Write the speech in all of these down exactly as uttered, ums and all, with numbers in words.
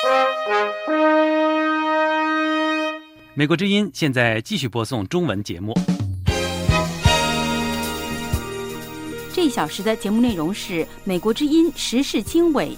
美国之音现在继续播送中文节目。 这一小时的节目内容是美国之音时事经纬。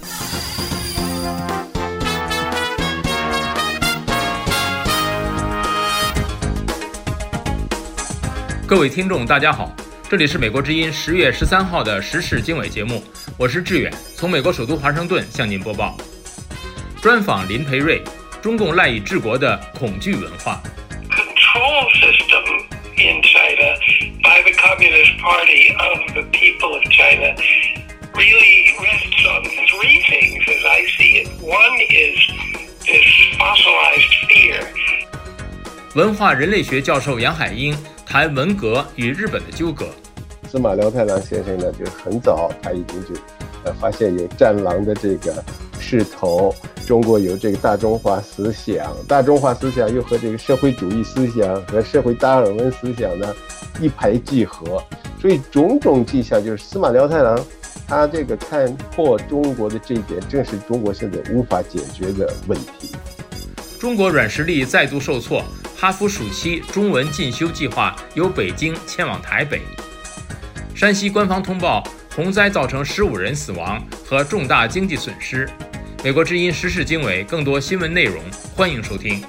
各位听众大家好，这里是美国之音十月十三号的时事经纬节目，我是志远，从美国首都华盛顿向您播报。专访林培瑞，中共赖以治国的恐惧文化。 Control system in China by the Communist Party of the people of China really rests on three things as I see it. One is this fossilized fear. 文化人类学教授杨海英谈文革与日本的纠葛。 司马辽太郎先生呢，就是很早他已经就呃发现有战狼的这个势头，中国有这个大中华思想，大中华思想又和这个社会主义思想和社会达尔文思想呢一拍即合，所以种种迹象就是司马辽太郎他这个看破中国的这一点，正是中国现在无法解决的问题。 中国软实力再度受挫，哈佛暑期中文进修计划由北京迁往台北。山西官方通报洪灾造成十五人死亡和重大经济损失。美国之音时事经纬，更多新闻内容，欢迎收听。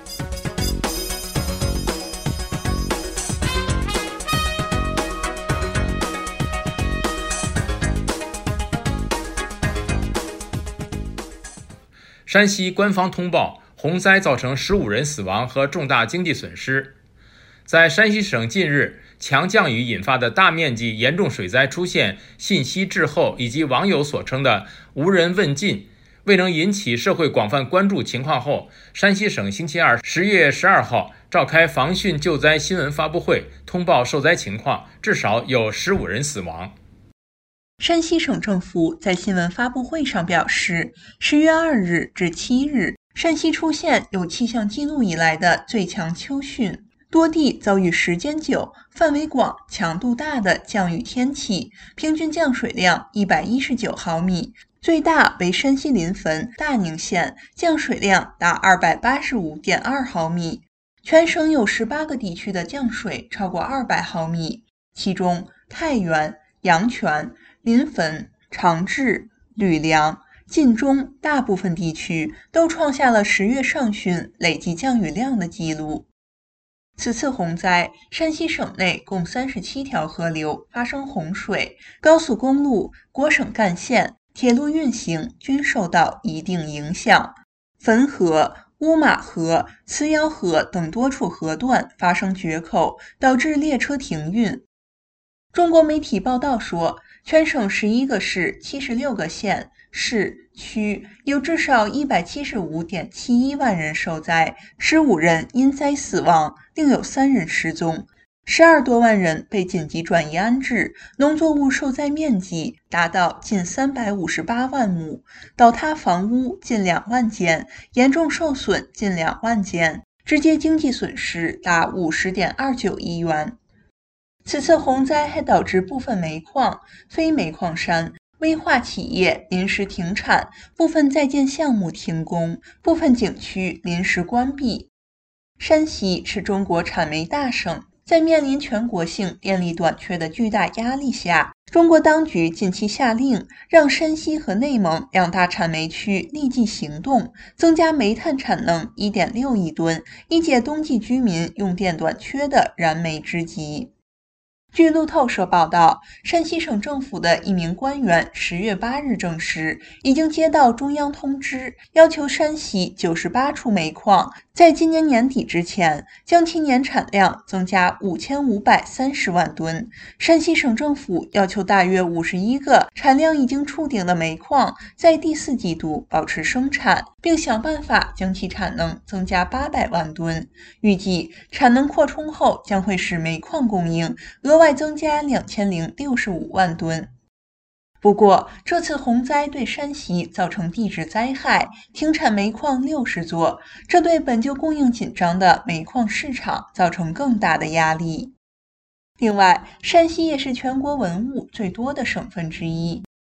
山西官方通报洪灾造成十五人死亡和重大经济损失。在山西省近日强降雨引发的大面积严重水灾出现信息滞后以及网友所称的无人问津，未能引起社会广泛关注情况后，山西省星期二十月十二号召开防汛救灾新闻发布会，通报受灾情况，至少有十五人死亡。 山西省政府在新闻发布会上表示，十月二日至七日，山西出现有气象记录以来的最强秋汛，多地遭遇时间久、范围广、强度大的降雨天气，平均降水量一百一十九毫米，最大为山西临汾、大宁县，降水量达二百八十五点二毫米。全省有十八个地区的降水超过二百毫米，其中太原、阳泉、临汾、长治、吕梁、晋中大部分地区都创下了十月上旬累计降雨量的记录。此次洪灾，山西省内共三十七条河流发生洪水，高速公路、国省干线、铁路运行均受到一定影响。汾河、乌马河、磁窑河等多处河段发生决口，导致列车停运。中国媒体报道说，全省十一个市、七十六个县、市、区有至少 一百七十五点七一万人受灾，十五人因灾死亡，另有三人失踪，十二多万人被紧急转移安置，农作物受灾面积达到近三百五十八万亩，倒塌房屋近两万间，严重受损近两万间，直接经济损失达 五十点二九亿元。此次洪灾还导致部分煤矿、非煤矿山、危化企业临时停产，部分在建项目停工，部分景区临时关闭。山西是中国产煤大省，在面临全国性电力短缺的巨大压力下，中国当局近期下令让山西和内蒙两大产煤区立即行动，增加煤炭产能 一点六亿吨，以解冬季居民用电短缺的燃眉之急。据路透社报道，山西省政府的一名官员十月八日证实，已经接到中央通知，要求山西九十八处煤矿在今年年底之前将其年产量增加五千五百三十万吨。山西省政府要求大约五十一个产量已经触顶的煤矿在第四季度保持生产，并想办法将其产能增加八百万吨。预计产能扩充后将会使煤矿供应额外增加两千零六十五万吨。不过，这次洪灾对山西造成地质灾害，停产煤矿六十座，这对本就供应紧张的煤矿市场造成更大的压力。另外，山西也是全国文物最多的省份之一，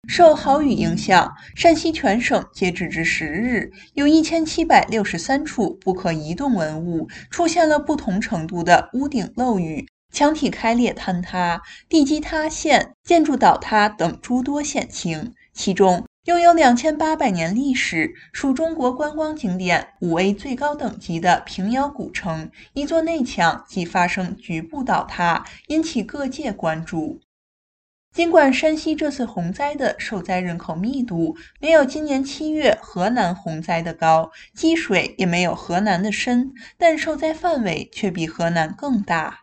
受豪雨影响，山西全省截止至十日，有一千七百六十三处不可移动文物出现了不同程度的屋顶漏雨、墙体开裂坍塌、地基塌陷、建筑倒塌等诸多险情。其中，拥有两千八百年历史、属中国观光景点五 A 最高等级的平遥古城，一座内墙即发生局部倒塌，引起各界关注。尽管山西这次洪灾的受灾人口密度没有今年七月河南洪灾的高，积水也没有河南的深，但受灾范围却比河南更大。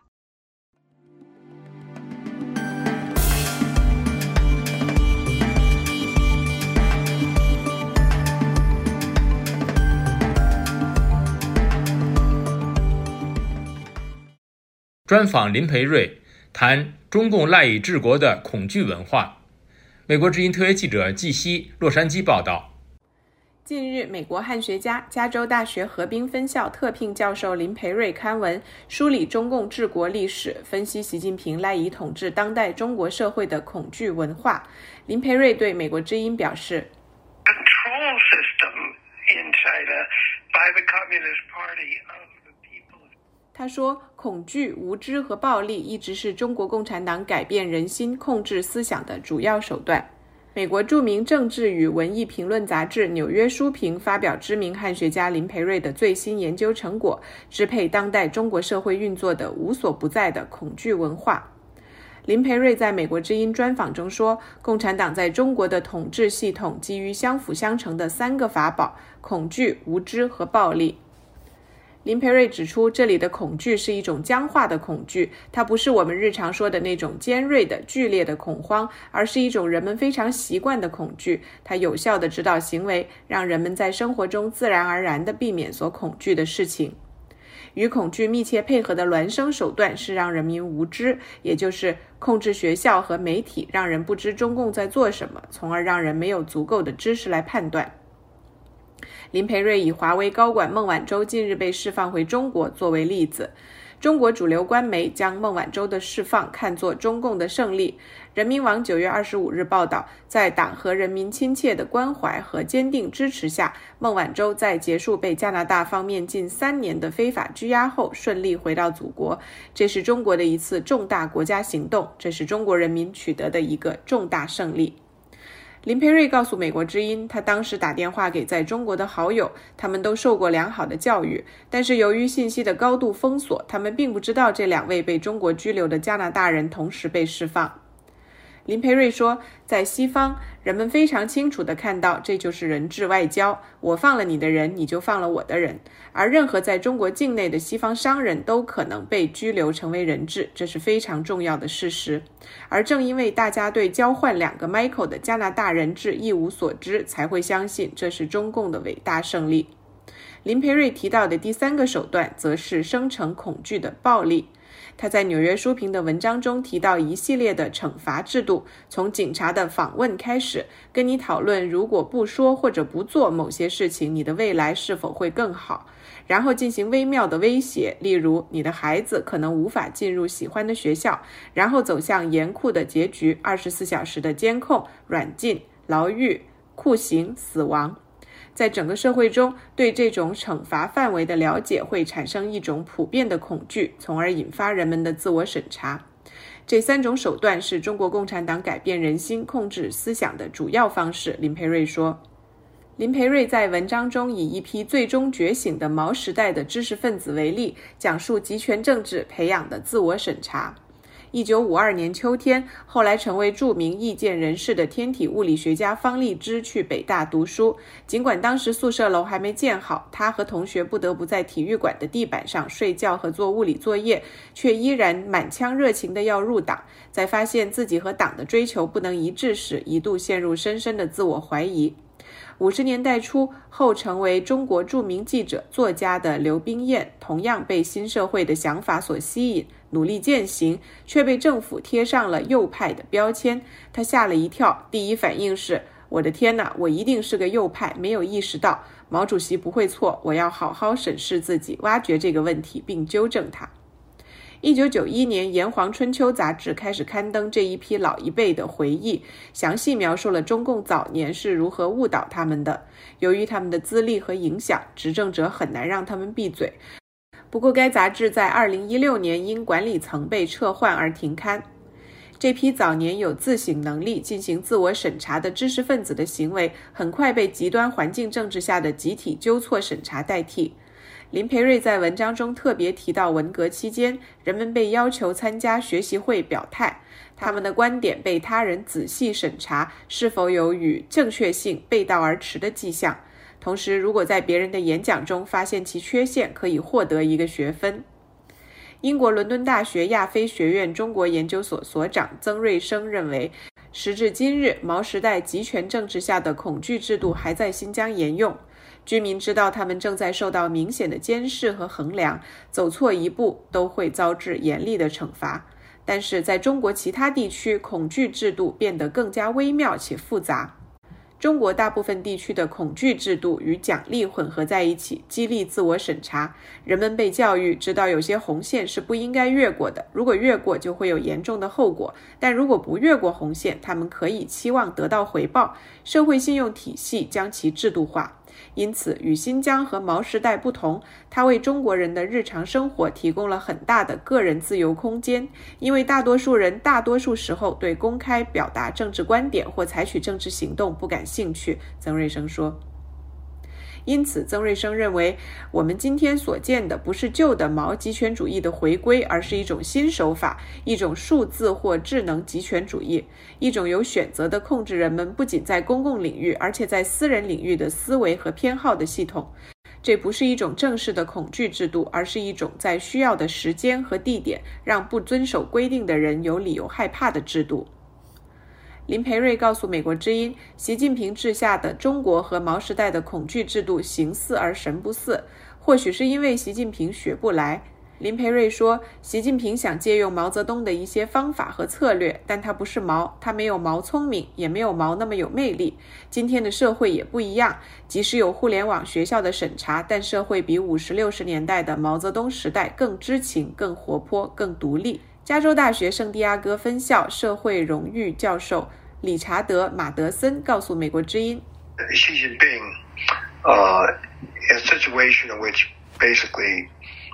专访林培瑞，谈中共赖以治国的恐惧文化。美国之音特约记者季希，洛杉矶报道。 近日，美国汉学家、加州大学河滨分校特聘教授林培瑞刊文梳理中共治国历史，分析习近平赖以统治当代中国社会的恐惧文化。林培瑞对美国之音表示 Control system in China by the Communist Party of the people. 他说，恐惧、无知和暴力一直是中国共产党改变人心、控制思想的主要手段。美国著名政治与文艺评论杂志《纽约书评》发表知名汉学家林培瑞的最新研究成果，支配当代中国社会运作的无所不在的恐惧文化。林培瑞在美国之音专访中说，共产党在中国的统治系统基于相辅相成的三个法宝：恐惧、无知和暴力。林培瑞指出，这里的恐惧是一种僵化的恐惧，它不是我们日常说的那种尖锐的、剧烈的恐慌，而是一种人们非常习惯的恐惧。它有效地指导行为，让人们在生活中自然而然地避免所恐惧的事情。与恐惧密切配合的孪生手段是让人民无知，也就是控制学校和媒体，让人不知中共在做什么，从而让人没有足够的知识来判断。林培瑞以华为高管孟晚舟近日被释放回中国作为例子。中国主流官媒将孟晚舟的释放看作中共的胜利。人民网九月二十五日报道，在党和人民亲切的关怀和坚定支持下，孟晚舟在结束被加拿大方面近三年的非法拘押后，顺利回到祖国。这是中国的一次重大国家行动，这是中国人民取得的一个重大胜利。林培瑞告诉美国之音，他当时打电话给在中国的好友，他们都受过良好的教育，但是由于信息的高度封锁，他们并不知道这两位被中国拘留的加拿大人同时被释放。林培瑞说，在西方，人们非常清楚地看到，这就是人质外交，我放了你的人，你就放了我的人，而任何在中国境内的西方商人都可能被拘留成为人质，这是非常重要的事实。而正因为大家对交换两个 Michael 的加拿大人质一无所知，才会相信这是中共的伟大胜利。林培瑞提到的第三个手段，则是生成恐惧的暴力。他在纽约书评的文章中提到一系列的惩罚制度，从警察的访问开始，跟你讨论如果不说或者不做某些事情，你的未来是否会更好，然后进行微妙的威胁，例如你的孩子可能无法进入喜欢的学校，然后走向严酷的结局，二十四小时的监控、软禁、牢狱、酷刑、死亡。在整个社会中，对这种惩罚范围的了解会产生一种普遍的恐惧，从而引发人们的自我审查。这三种手段是中国共产党改变人心、控制思想的主要方式，林培瑞说。林培瑞在文章中以一批最终觉醒的毛时代的知识分子为例，讲述集权政治培养的自我审查。一九五二年秋天，后来成为著名意见人士的天体物理学家方励之去北大读书。尽管当时宿舍楼还没建好，他和同学不得不在体育馆的地板上睡觉和做物理作业，却依然满腔热情地要入党。在发现自己和党的追求不能一致时，一度陷入深深的自我怀疑。五十年代初，后成为中国著名记者、作家的刘冰燕，同样被新社会的想法所吸引，努力践行，却被政府贴上了右派的标签。他吓了一跳，第一反应是：我的天哪，我一定是个右派，没有意识到毛主席不会错，我要好好审视自己，挖掘这个问题并纠正它。 一九九一年，《炎黄春秋》杂志开始刊登这一批老一辈的回忆，详细描述了中共早年是如何误导他们的。由于他们的资历和影响，执政者很难让他们闭嘴。不过，该杂志在二零一六年因管理层被撤换而停刊。这批早年有自省能力、进行自我审查的知识分子的行为，很快被极端环境政治下的集体纠错审查代替。林培瑞在文章中特别提到，文革期间，人们被要求参加学习会表态，他们的观点被他人仔细审查，是否有与正确性背道而驰的迹象。同时，如果在别人的演讲中发现其缺陷，可以获得一个学分。英国伦敦大学亚非学院中国研究所所长曾瑞生认为，时至今日，毛时代集权政治下的恐惧制度还在新疆沿用。居民知道他们正在受到明显的监视和衡量，走错一步都会遭致严厉的惩罚。但是在中国其他地区，恐惧制度变得更加微妙且复杂。中国大部分地区的恐惧制度与奖励混合在一起，激励自我审查。人们被教育知道有些红线是不应该越过的，如果越过就会有严重的后果，但如果不越过红线，他们可以期望得到回报。社会信用体系将其制度化。因此，与新疆和毛时代不同，它为中国人的日常生活提供了很大的个人自由空间，因为大多数人大多数时候对公开表达政治观点或采取政治行动不感兴趣，曾瑞生说。因此，曾瑞生认为，我们今天所见的不是旧的毛极权主义的回归，而是一种新手法，一种数字或智能极权主义，一种有选择的控制人们不仅在公共领域，而且在私人领域的思维和偏好的系统。这不是一种正式的恐惧制度，而是一种在需要的时间和地点让不遵守规定的人有理由害怕的制度。林培瑞告诉美国之音，习近平治下的中国和毛时代的恐惧制度形似而神不似，或许是因为习近平学不来。林培瑞说，习近平想借用毛泽东的一些方法和策略，但他不是毛，他没有毛聪明，也没有毛那么有魅力。今天的社会也不一样，即使有互联网学校的审查，但社会比五十六十年代的毛泽东时代更知情、更活泼、更独立。加州大学圣地亚哥分校社会荣誉教授理查德·马德森告诉美国之音 Xi Jinping, uh, in a situation in which basically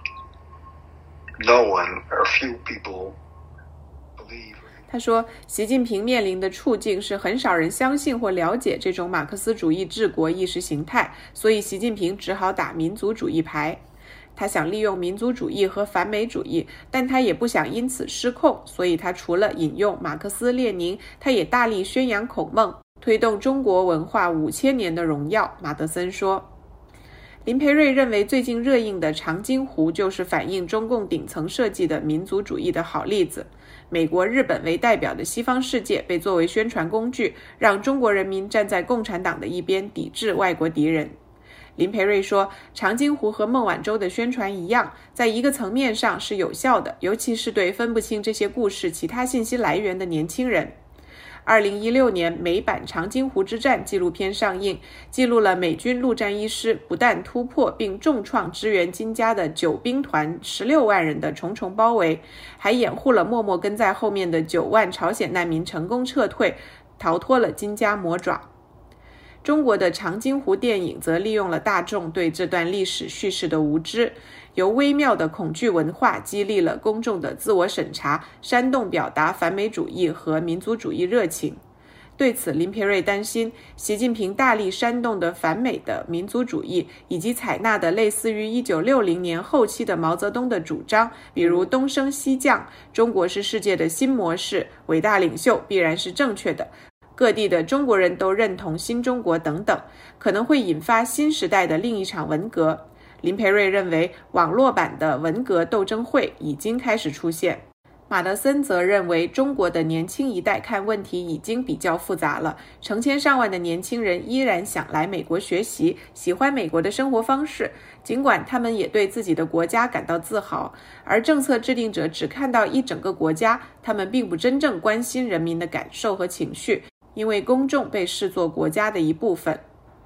no one or few people believe. 他说，习近平面临的处境是很少人相信或了解这种马克思主义治国意识形态，所以习近平只好打民族主义牌。他想利用民族主义和反美主义，但他也不想因此失控，所以他除了引用马克思列宁，他也大力宣扬孔孟，推动中国文化五千年的荣耀。马德森说。林培瑞认为，最近热映的长津湖就是反映中共顶层设计的民族主义的好例子。美国、日本为代表的西方世界被作为宣传工具，让中国人民站在共产党的一边，抵制外国敌人。林培瑞说，长津湖和孟晚舟的宣传一样，在一个层面上是有效的，尤其是对分不清这些故事其他信息来源的年轻人。二零一六年美版《长津湖之战》纪录片上映，记录了美军陆战一师不但突破并重创支援金家的九兵团十六万人的重重包围，还掩护了默默跟在后面的九万朝鲜难民成功撤退，逃脱了金家魔爪。中国的长津湖电影则利用了大众对这段历史叙事的无知，由微妙的恐惧文化激励了公众的自我审查，煽动表达反美主义和民族主义热情。对此，林培瑞担心，习近平大力煽动的反美的民族主义，以及采纳的类似于一九六零年后期的毛泽东的主张，比如东升西降，中国是世界的新模式，伟大领袖必然是正确的，各地的中国人都认同新中国等等，可能会引发新时代的另一场文革。林培瑞认为，网络版的文革斗争会已经开始出现。马德森则认为，中国的年轻一代看问题已经比较复杂了，成千上万的年轻人依然想来美国学习，喜欢美国的生活方式，尽管他们也对自己的国家感到自豪，而政策制定者只看到一整个国家，他们并不真正关心人民的感受和情绪，因为公众被视作国家的一部分。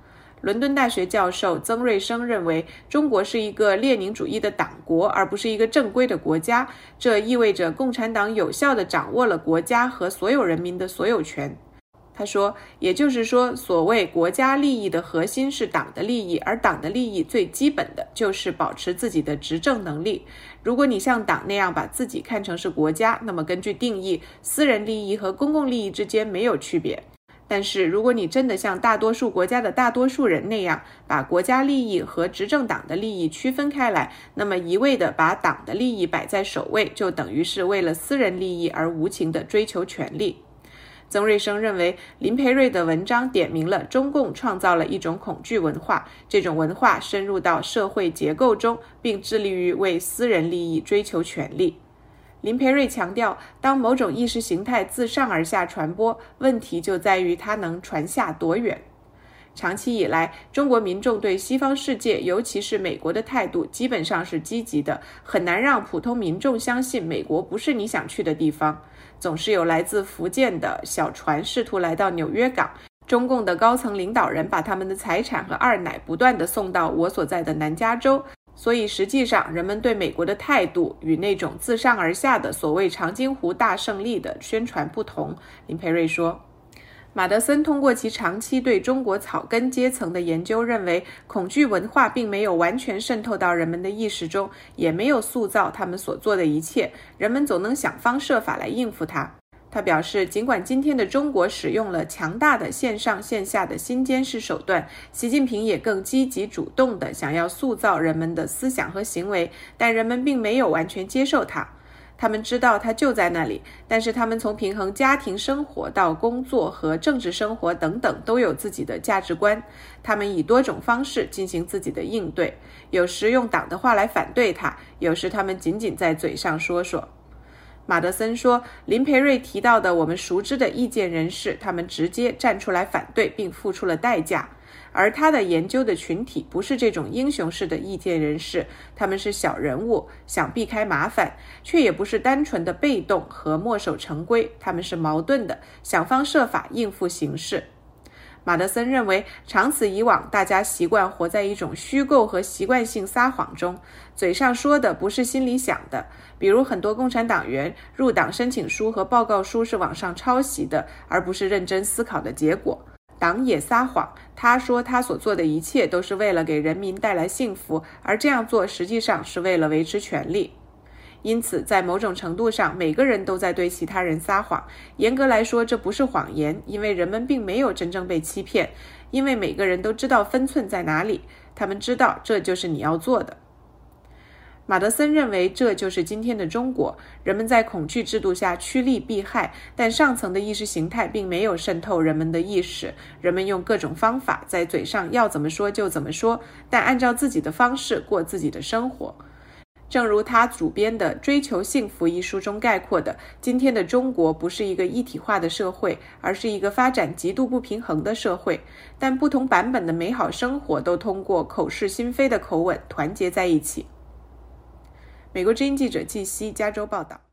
伦敦大学教授曾瑞生认为，中国是一个列宁主义的党国，而不是一个正规的国家，这意味着共产党有效地掌握了国家和所有人民的所有权。他说，也就是说，所谓国家利益的核心是党的利益，而党的利益最基本的就是保持自己的执政能力。如果你像党那样把自己看成是国家，那么根据定义，私人利益和公共利益之间没有区别。但是如果你真的像大多数国家的大多数人那样，把国家利益和执政党的利益区分开来，那么一味地把党的利益摆在首位，就等于是为了私人利益而无情地追求权力。曾瑞生认为，林培瑞的文章点明了中共创造了一种恐惧文化，这种文化深入到社会结构中，并致力于为私人利益追求权力。林培瑞强调，当某种意识形态自上而下传播，问题就在于它能传下多远。长期以来，中国民众对西方世界，尤其是美国的态度基本上是积极的，很难让普通民众相信美国不是你想去的地方。总是有来自福建的小船试图来到纽约港，中共的高层领导人把他们的财产和二奶不断地送到我所在的南加州。所以实际上，人们对美国的态度与那种自上而下的所谓长津湖大胜利的宣传不同。林培瑞说，马德森通过其长期对中国草根阶层的研究认为，恐惧文化并没有完全渗透到人们的意识中，也没有塑造他们所做的一切，人们总能想方设法来应付它。他表示，尽管今天的中国使用了强大的线上线下的新监视手段，习近平也更积极主动地想要塑造人们的思想和行为，但人们并没有完全接受它。他们知道它就在那里，但是他们从平衡家庭生活到工作和政治生活等等都有自己的价值观，他们以多种方式进行自己的应对，有时用党的话来反对它，有时他们仅仅在嘴上说说。马德森说，林培瑞提到的我们熟知的意见人士，他们直接站出来反对并付出了代价，而他的研究的群体不是这种英雄式的意见人士，他们是小人物，想避开麻烦，却也不是单纯的被动和墨守成规，他们是矛盾的，想方设法应付形势。马德森认为，长此以往，大家习惯活在一种虚构和习惯性撒谎中，嘴上说的不是心里想的。比如很多共产党员入党申请书和报告书是网上抄袭的，而不是认真思考的结果。党也撒谎，他说他所做的一切都是为了给人民带来幸福，而这样做实际上是为了维持权力。因此，在某种程度上，每个人都在对其他人撒谎。严格来说，这不是谎言，因为人们并没有真正被欺骗，因为每个人都知道分寸在哪里，他们知道这就是你要做的。马德森认为，这就是今天的中国，人们在恐惧制度下趋利避害，但上层的意识形态并没有渗透人们的意识，人们用各种方法在嘴上要怎么说就怎么说，但按照自己的方式过自己的生活。正如他主编的《追求幸福》一书中概括的，今天的中国不是一个一体化的社会，而是一个发展极度不平衡的社会，但不同版本的美好生活都通过口是心非的口吻团结在一起。美国之音记者季希，加州报道。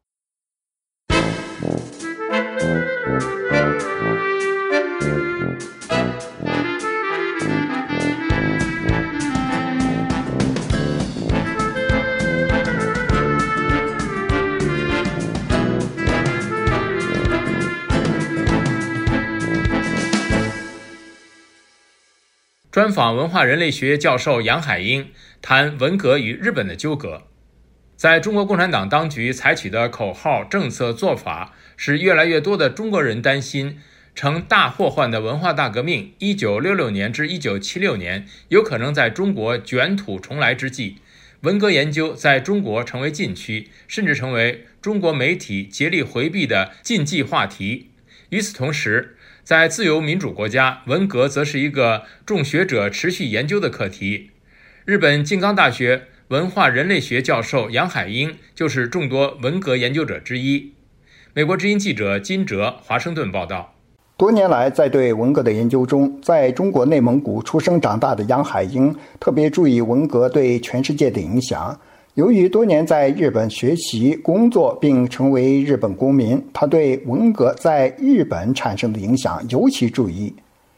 专访文化人类学教授杨海英，谈文革与日本的纠葛。在中国共产党当局采取的口号政策做法，使越来越多的中国人担心，成大祸患的文化大革命一九六六年至一九七六年有可能在中国卷土重来之际，文革研究在中国成为禁区，甚至成为中国媒体竭力回避的禁忌话题。与此同时，在自由民主国家，文革则是一个众学者持续研究的课题。日本静冈大学文化人类学教授杨海英就是众多文革研究者之一。美国之音记者金哲华盛顿报道。 多年来在对文革的研究中，在中国内蒙古出生长大的杨海英特别注意文革对全世界的影响。由于多年在日本学习工作并成为日本公民，他对文革在日本产生的影响尤其注意。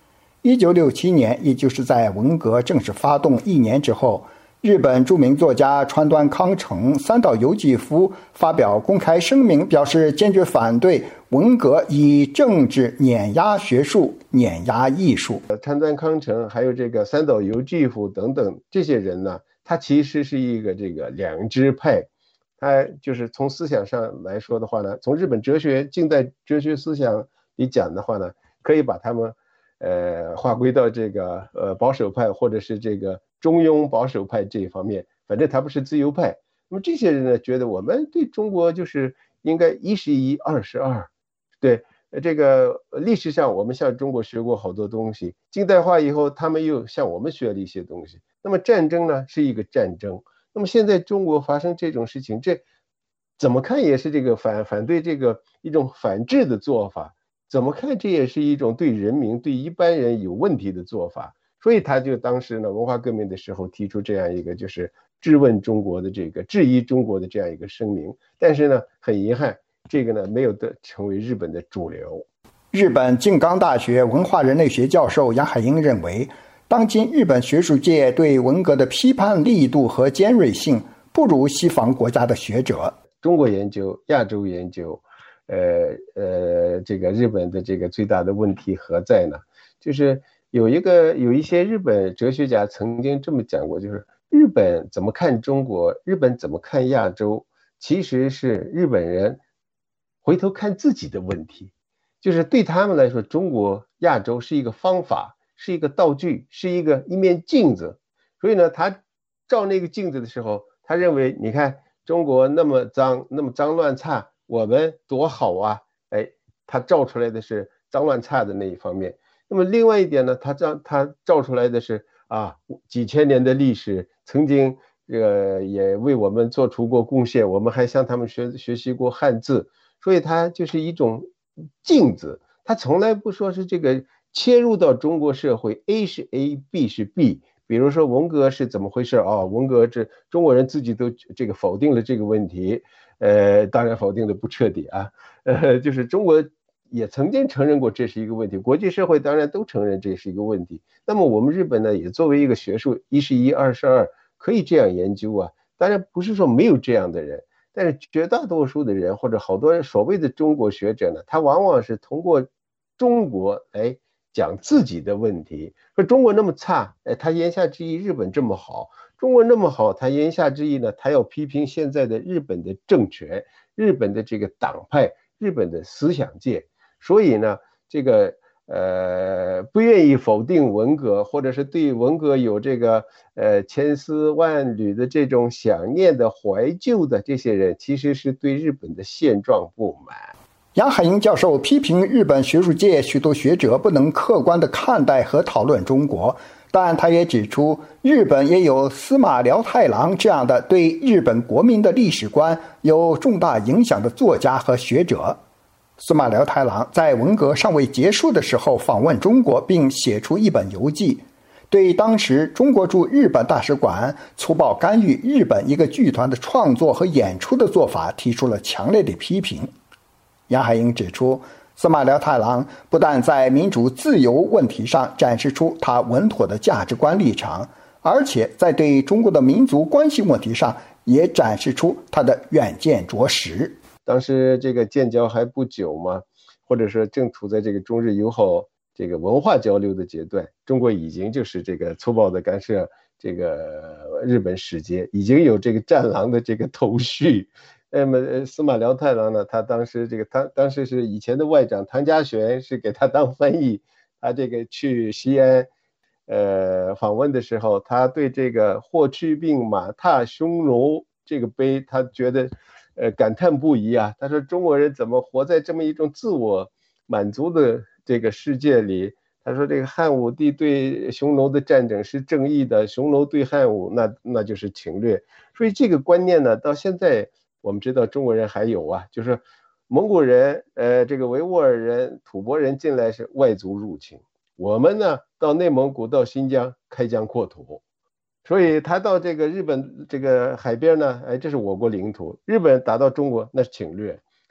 一九六七年，也就是在文革正式发动一年之后，日本著名作家川端康成、三岛由纪夫发表公开声明，表示坚决反对文革以政治碾压学术、碾压艺术。 川端康成还有这个三岛由纪夫等等这些人呢，他其实是一个这个两支派。他就是从思想上来说的话呢，从日本哲学近代哲学思想里讲的话呢，可以把他们呃划归到这个呃保守派或者是这个中庸保守派这一方面，反正他不是自由派。那么这些人呢，觉得我们对中国就是应该一是一，二是二。对，这个历史上我们向中国学过好多东西，近代化以后他们又向我们学了一些东西。那么战争呢是一个战争，那么现在中国发生这种事情，这怎么看也是这个反反对这个一种反制的做法，怎么看这也是一种对人民对一般人有问题的做法。所以他就当时呢文化革命的时候提出这样一个就是质问中国的这个质疑中国的这样一个声明，但是呢很遗憾，这个呢没有得成为日本的主流。 日本静冈大学文化人类学教授杨海英认为，当今日本学术界对文革的批判力度和尖锐性不如西方国家的学者。 中国研究、亚洲研究，呃呃，这个日本的这个最大的问题何在呢？就是有一个有一些日本哲学家曾经这么讲过，就是日本怎么看中国，日本怎么看亚洲，其实是日本人回头看自己的问题。就是对他们来说，中国、亚洲是一个方法，是一个道具，是一个一面镜子。所以呢，他照那个镜子的时候，他认为，你看中国那么脏，那么脏乱差，我们多好啊！哎，他照出来的是脏乱差的那一方面。那么另外一点呢，他照他照出来的是啊，几千年的历史，曾经这个也为我们做出过贡献，我们还向他们学学习过汉字，所以它就是一种镜子。他从来不说是这个切入到中国社会 ，A 是 A，B 是 B。比如说文革是怎么回事啊、哦？文革这中国人自己都这个否定了这个问题，呃，当然否定的不彻底啊，呃，就是中国也曾经承认过这是一个问题，国际社会当然都承认这是一个问题。那么我们日本呢，也作为一个学术，一是一，二是二，可以这样研究啊。当然不是说没有这样的人，但是绝大多数的人或者好多所谓的中国学者呢，他往往是通过中国来讲自己的问题，说中国那么差，哎，他言下之意日本这么好，中国那么好，他言下之意呢，他要批评现在的日本的政权、日本的这个党派、日本的思想界，所以呢，这个呃不愿意否定文革，或者是对文革有这个呃千丝万缕的这种想念的、怀旧的这些人，其实是对日本的现状不满。 杨海英教授批评日本学术界许多学者不能客观地看待和讨论中国，但他也指出，日本也有司马辽太郎这样的对日本国民的历史观有重大影响的作家和学者。司马辽太郎在文革尚未结束的时候访问中国，并写出一本游记，对当时中国驻日本大使馆粗暴干预日本一个剧团的创作和演出的做法提出了强烈的批评。杨海英指出，司马辽太郎不但在民主自由问题上展示出他稳妥的价值观立场，而且在对中国的民族关系问题上也展示出他的远见卓识。 当时这个建交还不久嘛，或者说正处在这个中日友好这个文化交流的阶段，中国已经就是这个粗暴的干涉这个日本使节，已经有这个战狼的这个头绪。那么司马辽太郎呢，他当时这个他当时是以前的外长唐家璇是给他当翻译，他这个去西安呃访问的时候，他对这个霍去病马踏匈奴这个碑，他觉得呃感叹不已啊。他说中国人怎么活在这么一种自我满足的这个世界里，他说这个汉武帝对匈奴的战争是正义的，匈奴对汉武那那就是侵略。所以这个观念呢，到现在我们知道中国人还有啊，就是蒙古人、呃，这个维吾尔人、吐蕃人进来是外族入侵，我们呢到内蒙古、到新疆开疆扩土，所以他到这个日本这个海边呢，哎，这是我国领土，日本打到中国那是侵略，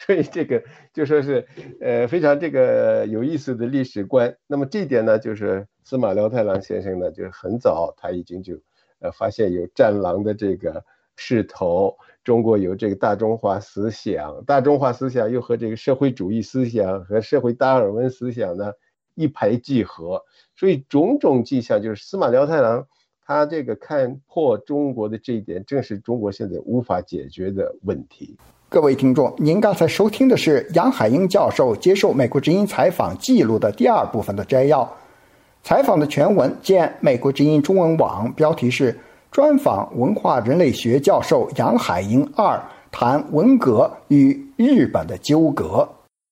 所以这个就说是呃非常这个有意思的历史观。那么这一点呢，就是司马辽太郎先生呢，就是很早他已经就呃发现有战狼的这个势头，中国有这个大中华思想，大中华思想又和这个社会主义思想和社会达尔文思想呢一拍即合，所以种种迹象就是司马辽太郎他这个看破中国的这一点，正是中国现在无法解决的问题。 各位听众，您刚才收听的是杨海英教授接受美国之音采访记录的第二部分的摘要。采访的全文见美国之音中文网，标题是专访文化人类学教授杨海英二，谈文革与日本的纠葛。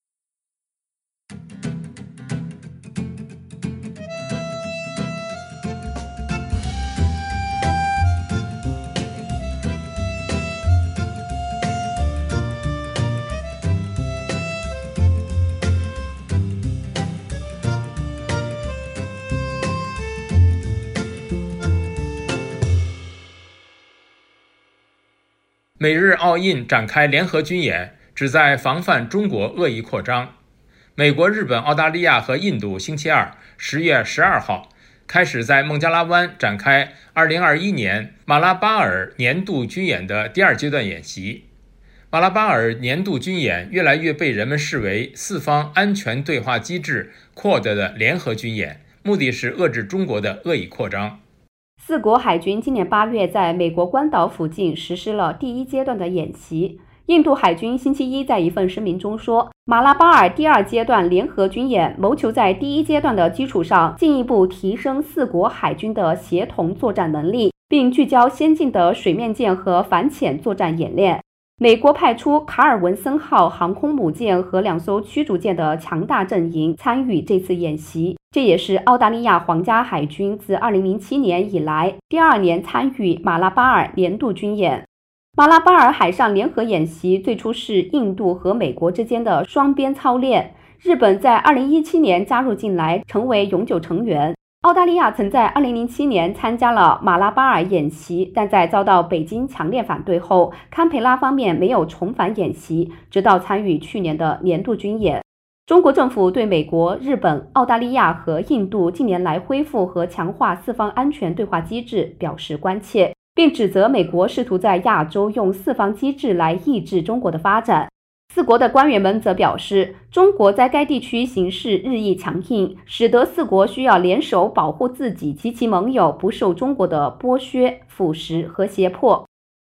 美日澳印展开联合军演，旨在防范中国恶意扩张。美国、日本、澳大利亚和印度星期二十月十二号开始在孟加拉湾展开二零二一年马拉巴尔年度军演的第二阶段演习。马拉巴尔年度军演越来越被人们视为四方安全对话机制 Quad 的联合军演，目的是遏制中国的恶意扩张。 四国海军今年八月在美国关岛附近实施了第一阶段的演习。印度海军星期一在一份声明中说，马拉巴尔第二阶段联合军演谋求在第一阶段的基础上进一步提升四国海军的协同作战能力，并聚焦先进的水面舰和反潜作战演练。美国派出卡尔文森号航空母舰和两艘驱逐舰的强大阵营参与这次演习，这也是澳大利亚皇家海军自二零零七年以来第二年参与马拉巴尔年度军演。马拉巴尔海上联合演习最初是印度和美国之间的双边操练，日本在二零一七年加入进来，成为永久成员。澳大利亚曾在二零零七年参加了马拉巴尔演习，但在遭到北京强烈反对后，堪培拉方面没有重返演习，直到参与去年的年度军演。中国政府对美国、日本、澳大利亚和印度近年来恢复和强化四方安全对话机制表示关切，并指责美国试图在亚洲用四方机制来抑制中国的发展。四国的官员们则表示，中国在该地区形势日益强硬，使得四国需要联手保护自己及其盟友不受中国的剥削、腐蚀和胁迫。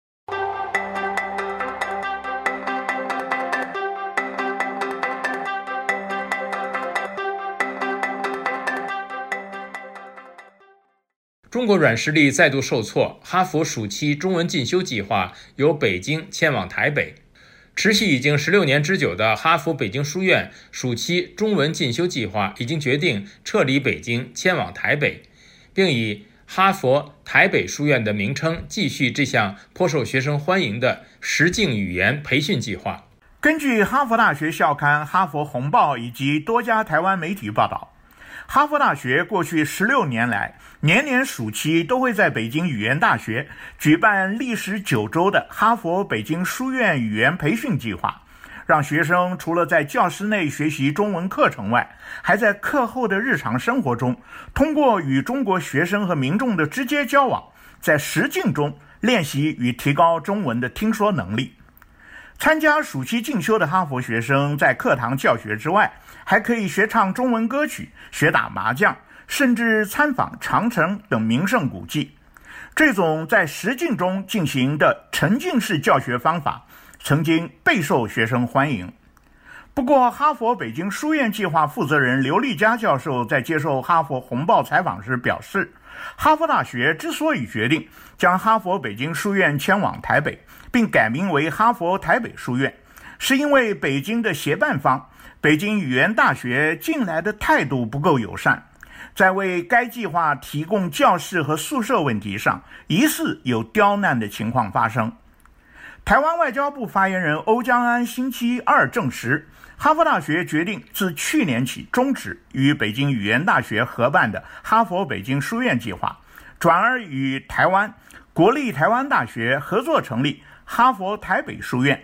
中国软实力再度受挫，哈佛暑期中文进修计划由北京迁往台北。持续已经十六年之久的哈佛北京书院暑期中文进修计划已经决定撤离北京，迁往台北，并以哈佛台北书院的名称继续这项颇受学生欢迎的实境语言培训计划。 根据哈佛大学校刊《哈佛红报》以及多家台湾媒体报道，哈佛大学过去十六年来，年年暑期都会在北京语言大学举办历时九周的哈佛北京书院语言培训计划，让学生除了在教室内学习中文课程外，还在课后的日常生活中，通过与中国学生和民众的直接交往，在实境中练习与提高中文的听说能力。参加暑期进修的哈佛学生在课堂教学之外，还可以学唱中文歌曲，学打麻将，甚至参访长城等名胜古迹。这种在实境中进行的沉浸式教学方法曾经备受学生欢迎。不过，哈佛北京书院计划负责人刘立佳教授在接受哈佛红报采访时表示，哈佛大学之所以决定将哈佛北京书院迁往台北，并改名为哈佛台北书院，是因为北京的协办方北京语言大学近来的态度不够友善，在为该计划提供教室和宿舍问题上，疑似有刁难的情况发生。台湾外交部发言人欧江安星期二证实，哈佛大学决定自去年起终止与北京语言大学合办的哈佛北京书院计划，转而与台湾国立台湾大学合作成立哈佛台北书院，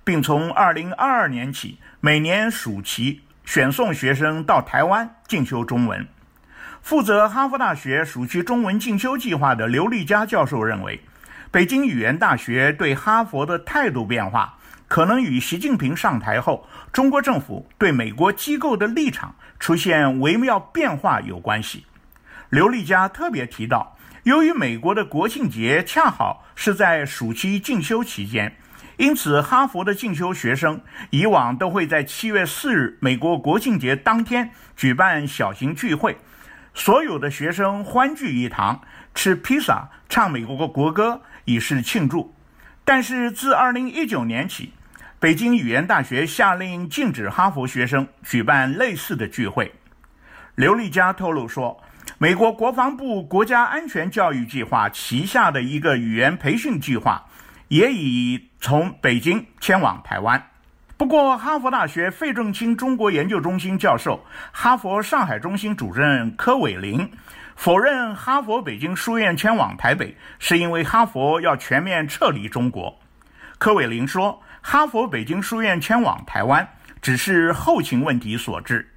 并从二零二二年起每年暑期选送学生到台湾进修中文。负责哈佛大学暑期中文进修计划的刘立嘉教授认为，北京语言大学对哈佛的态度变化可能与习近平上台后中国政府对美国机构的立场出现微妙变化有关系。刘立嘉特别提到，由于美国的国庆节恰好是在暑期进修期间，因此哈佛的进修学生以往都会在七月四日美国国庆节当天举办小型聚会，所有的学生欢聚一堂，吃披萨，唱美国国歌，以示庆祝。但是自二零一九年起，北京语言大学下令禁止哈佛学生举办类似的聚会。刘立嘉透露说，美国国防部国家安全教育计划旗下的一个语言培训计划也已从北京迁往台湾。不过，哈佛大学费正清中国研究中心教授、哈佛上海中心主任柯伟林否认哈佛北京书院迁往台北是因为哈佛要全面撤离中国。柯伟林说，哈佛北京书院迁往台湾只是后勤问题所致。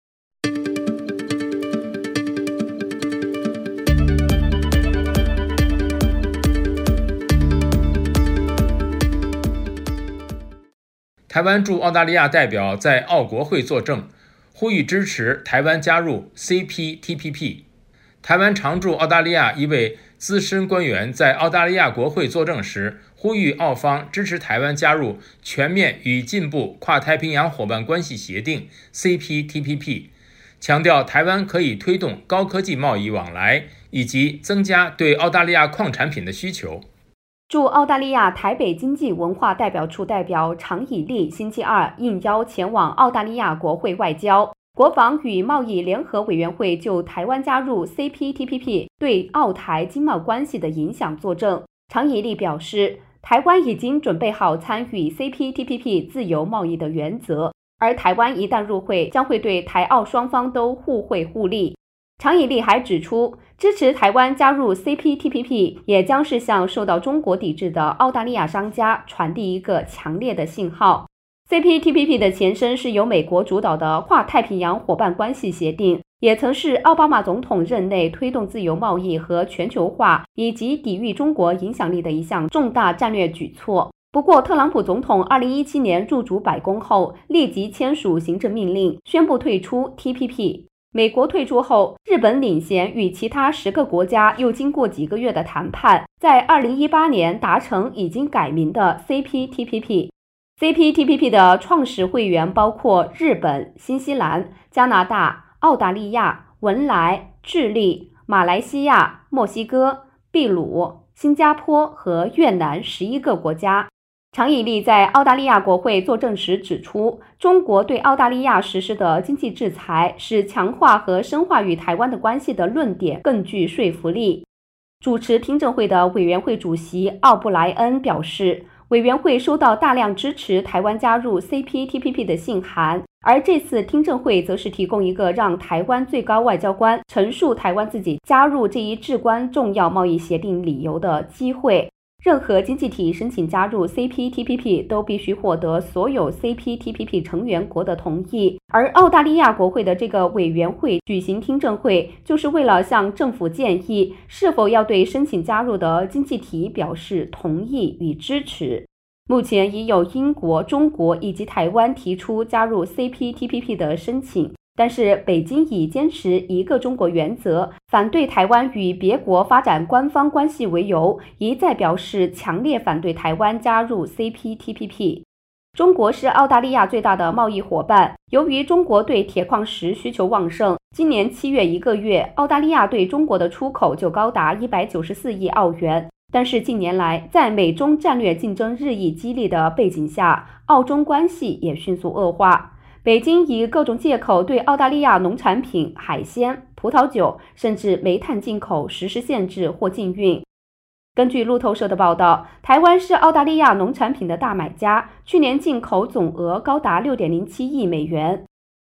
台湾驻澳大利亚代表在澳国会作证，呼吁支持台湾加入 C P T P P。 台湾常驻澳大利亚一位资深官员在澳大利亚国会作证时，呼吁澳方支持台湾加入全面与进步跨太平洋伙伴关系协定 C P T P P， 强调台湾可以推动高科技贸易往来，以及增加对澳大利亚矿产品的需求。 驻澳大利亚台北经济文化代表处代表常以利星期二应邀前往澳大利亚国会外交。国防与贸易联合委员会就台湾加入 C P T P P 对澳台经贸关系的影响作证。常以利表示，台湾已经准备好参与 C P T P P 自由贸易的原则，而台湾一旦入会，将会对台澳双方都互惠互利。常以利还指出，支持台湾加入 C P T P P 也将是向受到中国抵制的澳大利亚商家传递一个强烈的信号。C P T P P 的前身是由美国主导的跨太平洋伙伴关系协定，也曾是奥巴马总统任内推动自由贸易和全球化以及抵御中国影响力的一项重大战略举措。不过，特朗普总统二零一七年入主白宫后，立即签署行政命令，宣布退出 T P P。美国退出后，日本领衔与其他十个国家又经过几个月的谈判，在二零一八年达成已经改名的 C P T P P。C P T P P 的创始会员包括日本、新西兰、加拿大、澳大利亚、文莱、智利、马来西亚、墨西哥、秘鲁、新加坡和越南十一个国家。常以利在澳大利亚国会作证时指出，中国对澳大利亚实施的经济制裁使强化和深化与台湾的关系的论点更具说服力。主持听证会的委员会主席奥布莱恩表示，委员会收到大量支持台湾加入 C P T P P 的信函，而这次听证会则是提供一个让台湾最高外交官陈述台湾自己加入这一至关重要贸易协定理由的机会。任何经济体申请加入 C P T P P 都必须获得所有 C P T P P 成员国的同意，而澳大利亚国会的这个委员会举行听证会，就是为了向政府建议是否要对申请加入的经济体表示同意与支持。目前已有英国、中国以及台湾提出加入 C P T P P 的申请，但是北京以坚持一个中国原则，反对台湾与别国发展官方关系为由，一再表示强烈反对台湾加入 C P T P P。中国是澳大利亚最大的贸易伙伴，由于中国对铁矿石需求旺盛，今年七月一个月，澳大利亚对中国的出口就高达一百九十四亿澳元。但是近年来，在美中战略竞争日益激烈的背景下，澳中关系也迅速恶化。北京以各种借口对澳大利亚农产品、海鲜、葡萄酒甚至煤炭进口实施限制或禁运。根据路透社的报道，台湾是澳大利亚农产品的大买家，去年进口总额高达 六点零七亿美元。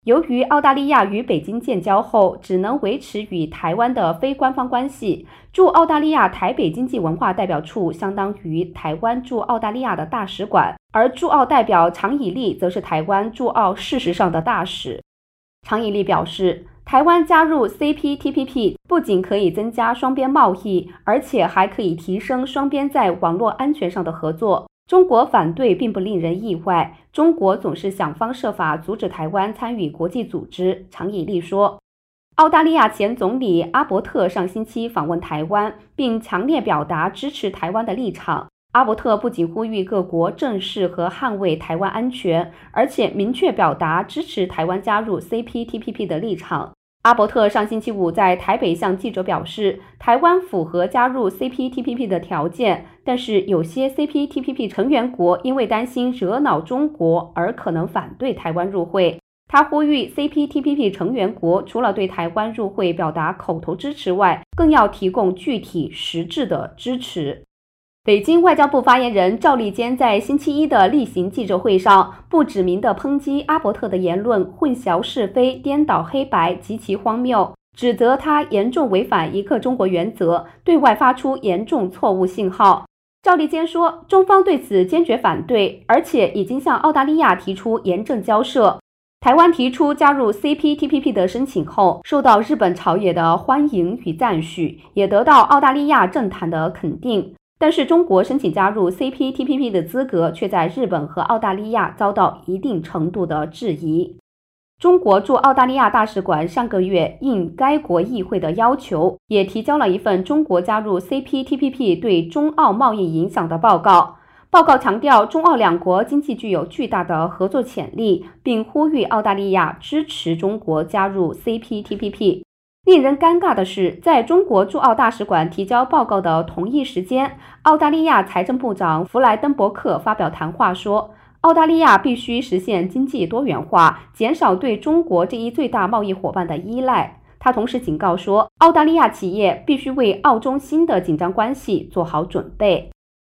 由于澳大利亚与北京建交后只能维持与台湾的非官方关系，驻澳大利亚台北经济文化代表处相当于台湾驻澳大利亚的大使馆，而驻澳代表常以利则是台湾驻澳事实上的大使。常以利表示，台湾加入 C P T P P 不仅可以增加双边贸易，而且还可以提升双边在网络安全上的合作。中国反对并不令人意外，中国总是想方设法阻止台湾参与国际组织，常以利说。澳大利亚前总理阿伯特上星期访问台湾，并强烈表达支持台湾的立场。阿伯特不仅呼吁各国正视和捍卫台湾安全，而且明确表达支持台湾加入 C P T P P 的立场。阿伯特上星期五在台北向记者表示，台湾符合加入 C P T P P 的条件，但是有些 C P T P P 成员国因为担心惹恼中国而可能反对台湾入会。他呼吁 C P T P P 成员国除了对台湾入会表达口头支持外，更要提供具体实质的支持。北京外交部发言人赵立坚在星期一的例行记者会上，不指名地抨击阿伯特的言论混淆是非、颠倒黑白，极其荒谬，指责他严重违反一个中国原则，对外发出严重错误信号。赵立坚说，中方对此坚决反对，而且已经向澳大利亚提出严正交涉。台湾提出加入 C P T P P 的申请后，受到日本朝野的欢迎与赞许，也得到澳大利亚政坛的肯定。但是中国申请加入 C P T P P 的资格却在日本和澳大利亚遭到一定程度的质疑。中国驻澳大利亚大使馆上个月应该国议会的要求，也提交了一份中国加入 C P T P P 对中澳贸易影响的报告。报告强调，中澳两国经济具有巨大的合作潜力，并呼吁澳大利亚支持中国加入 C P T P P。令人尴尬的是，在中国驻澳大使馆提交报告的同一时间，澳大利亚财政部长弗莱登伯克发表谈话说，澳大利亚必须实现经济多元化，减少对中国这一最大贸易伙伴的依赖。他同时警告说，澳大利亚企业必须为澳中新的紧张关系做好准备。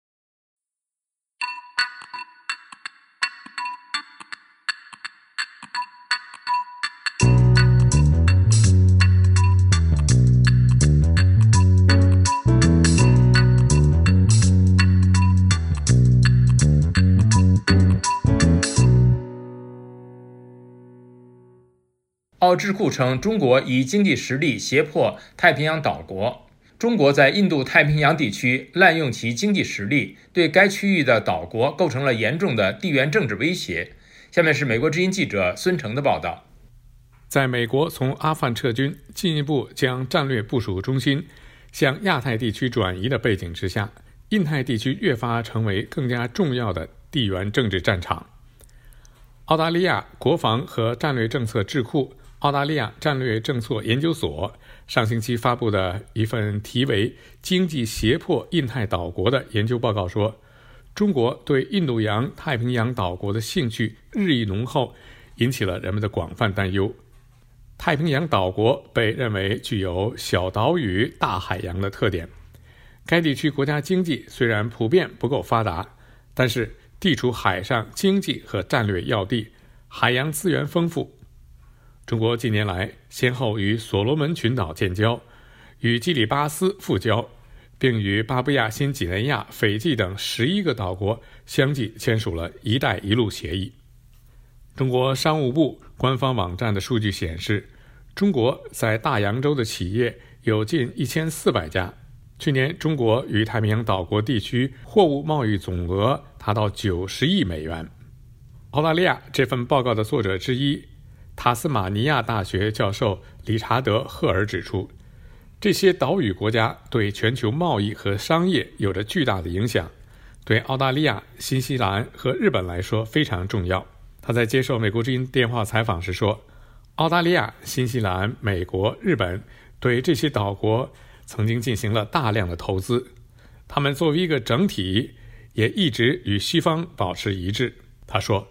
澳智库称，中国以经济实力胁迫太平洋岛国。中国在印度太平洋地区滥用其经济实力，对该区域的岛国构成了严重的地缘政治威胁。下面是美国之音记者孙成的报道。 在美国从阿富汗撤军，进一步将战略部署中心向亚太地区转移的背景之下，印太地区越发成为更加重要的地缘政治战场。澳大利亚国防和战略政策智库澳大利亚战略政策研究所上星期发布的一份题为《经济胁迫印太岛国》的研究报告说，中国对印度洋太平洋岛国的兴趣日益浓厚，引起了人们的广泛担忧。太平洋岛国被认为具有小岛屿大海洋的特点，该地区国家经济虽然普遍不够发达，但是地处海上经济和战略要地，海洋资源丰富。中国近年来先后与所罗门群岛建交，与基里巴斯复交，并与巴布亚新几内亚、斐济等十一个岛国相继签署了一带一路协议。中国商务部官方网站的数据显示，中国在大洋洲的企业有近一千四百家。去年中国与太平洋岛国地区货物贸易总额达到九十亿美元。澳大利亚这份报告的作者之一，塔斯马尼亚大学教授理查德·赫尔指出，这些岛屿国家对全球贸易和商业有着巨大的影响，对澳大利亚、新西兰和日本来说非常重要。他在接受美国之音电话采访时说，澳大利亚、新西兰、美国、日本对这些岛国曾经进行了大量的投资，他们作为一个整体也一直与西方保持一致。他说，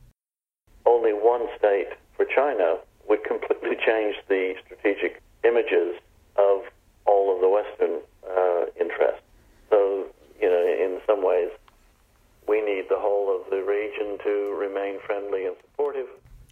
Only one state for China would completely change the strategic images of all of the Western uh, interests. So, you know, in some ways, we need the whole of the region to remain friendly and supportive.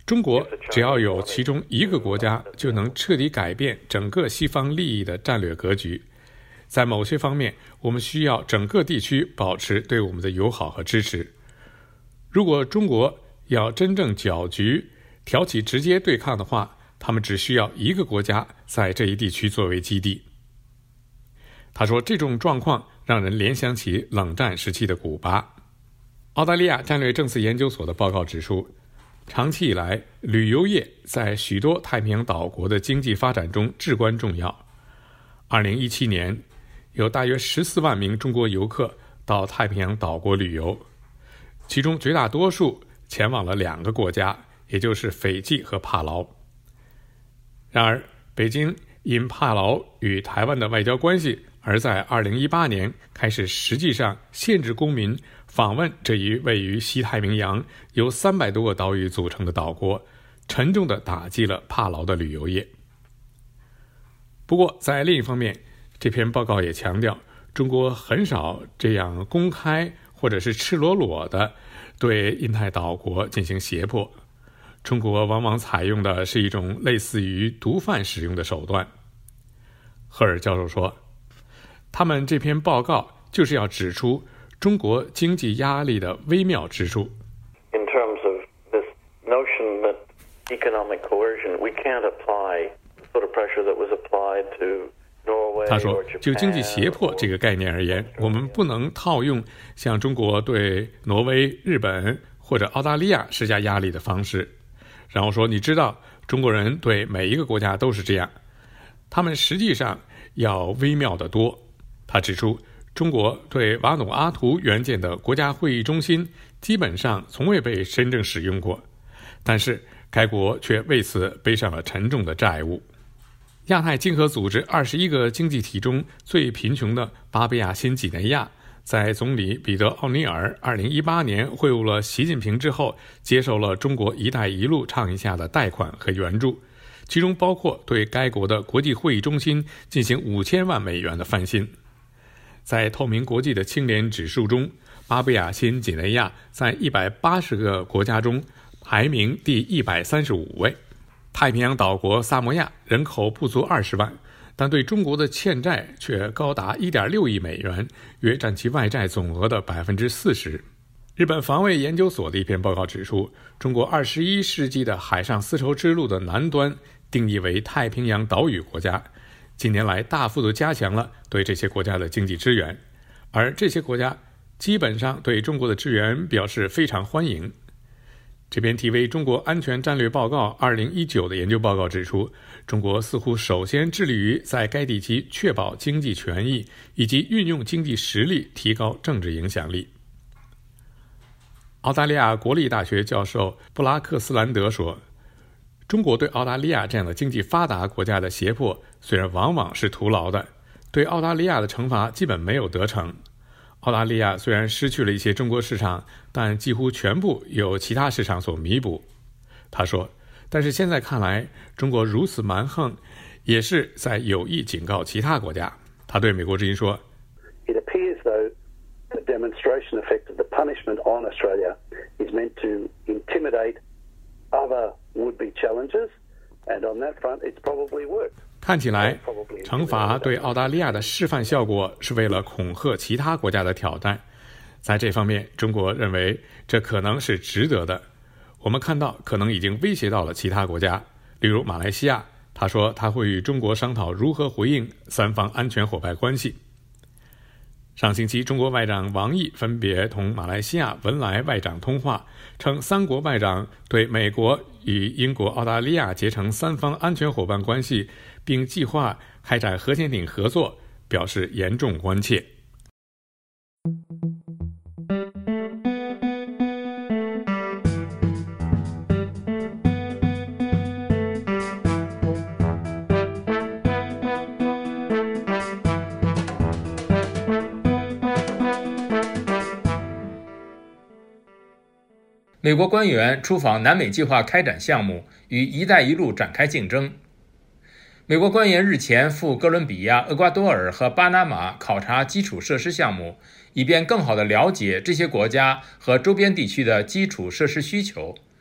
中国只要有其中一个国家，就能彻底改变整个西方利益的战略格局。在某些方面，我们需要整个地区保持对我们的友好和支持。如果中国要真正搅局、挑起直接对抗的话，他们只需要一个国家在这一地区作为基地。他说，这种状况让人联想起冷战时期的古巴。澳大利亚战略政策研究所的报告指出，长期以来，旅游业在许多太平洋岛国的经济发展中至关重要。二零一七年，有大约十四万名中国游客到太平洋岛国旅游，其中绝大多数前往了两个国家，也就是斐济和帕劳。然而，北京因帕劳与台湾的外交关系，而在二零一八年开始实际上限制公民访问这一位于西太平洋由三百多个岛屿组成的岛国，沉重地打击了帕劳的旅游业。不过，在另一方面，这篇报告也强调，中国很少这样公开或者是赤裸裸地对印太岛国进行胁迫。中国往往采用的是一种类似于毒贩使用的手段。赫尔教授说，他们这篇报告就是要指出中国经济压力的微妙之处。 In terms of this notion that economic coercion, we can't apply the sort of pressure that was applied to Norway. 他说，就经济胁迫这个概念而言，我们不能套用像中国对挪威、日本或者澳大利亚施加压力的方式。然后说，你知道，中国人对每一个国家都是这样，他们实际上要微妙得多。他指出，中国对瓦努阿图援建的国家会议中心基本上从未被真正使用过，但是该国却为此背上了沉重的债务。亚太经合组织二十一个经济体中最贫穷的巴布亚新几内亚，在总理彼得·奥尼尔二零一八年会晤了习近平之后，接受了中国“一带一路”倡议下的贷款和援助，其中包括对该国的国际会议中心进行五千万美元的翻新。在透明国际的清廉指数中，巴布亚新几内亚在一百八十个国家中排名第一百三十五位。太平洋岛国萨摩亚人口不足二十万，但对中国的欠债却高达 一点六亿美元，约占其外债总额的 百分之四十。 日本防卫研究所的一篇报告指出，中国二十一世纪的海上丝绸之路的南端定义为太平洋岛屿国家，近年来大幅度加强了对这些国家的经济支援，而这些国家基本上对中国的支援表示非常欢迎。这篇题为《中国安全战略报告二零一九》的研究报告指出，中国似乎首先致力于在该地区确保经济权益，以及运用经济实力提高政治影响力。澳大利亚国立大学教授布拉克斯兰德说，中国对澳大利亚这样的经济发达国家的胁迫虽然往往是徒劳的，对澳大利亚的惩罚基本没有得逞。澳大利亚虽然失去了一些中国市场，但几乎全部由其他市场所弥补。他说，但是现在看来，中国如此蛮横，也是在有意警告其他国家。他对美国之音说， It appears though the demonstration effect of the punishment on Australia is meant to intimidate other would-be challengers, and on that front it's probably worked. 看起来，惩罚对澳大利亚的示范效果是为了恐吓其他国家的挑战。在这方面，中国认为这可能是值得的。我们看到可能已经威胁到了其他国家，例如马来西亚。他说他会与中国商讨如何回应三方安全伙伴关系。上星期，中国外长王毅分别同马来西亚、文莱外长通话，称三国外长对美国与英国、澳大利亚结成三方安全伙伴关系，并计划开展核潜艇合作，表示严重关切。 美国官员出访南美计划开展项目，与“一带一路”展开竞争。美国官员日前赴哥伦比亚、厄瓜多尔和巴拿马考察基础设施项目，以便更好地了解这些国家和周边地区的基础设施需求。